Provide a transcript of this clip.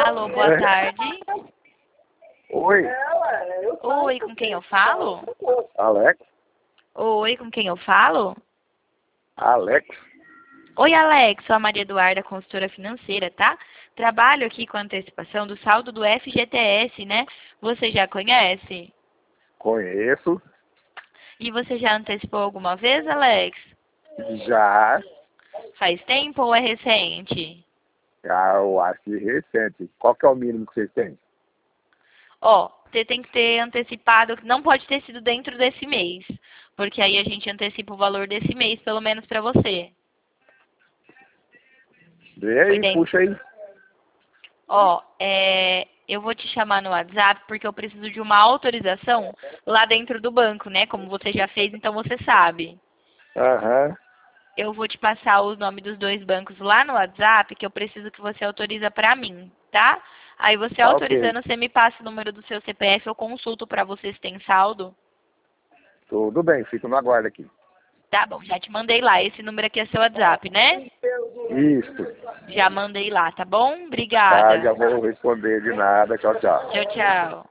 Alô, boa tarde. Oi, Oi, com quem eu falo? Alex? Oi, com quem eu falo? Alex? Oi, Alex, sou a Maria Eduarda, consultora financeira, tá? Trabalho aqui com antecipação do saldo do FGTS, né? Você já conhece? Conheço. E você já antecipou alguma vez, Alex? Já, Faz tempo ou é recente? eu acho que recente. Qual que é o mínimo que vocês têm? Ó, você tem que ter antecipado, não pode ter sido dentro desse mês, porque aí a gente antecipa o valor desse mês, pelo menos para você. Vê Foi aí, dentro. puxa aí. Ó, eu vou te chamar no WhatsApp porque eu preciso de uma autorização lá dentro do banco, né? Como você já fez, então você sabe. Aham, Eu vou te passar o nome dos dois bancos lá no WhatsApp que eu preciso que você autoriza pra mim, tá? Aí você tá ok. autorizando, você me passa o número do seu CPF, eu consulto pra você se tem saldo. Tudo bem, fico no aguardo aqui. Tá bom, já te mandei lá. Esse número aqui é seu WhatsApp, né? Isso. Já mandei lá, tá bom? Tá, Obrigada. já vou responder de nada. Tchau, tchau. Tchau, tchau.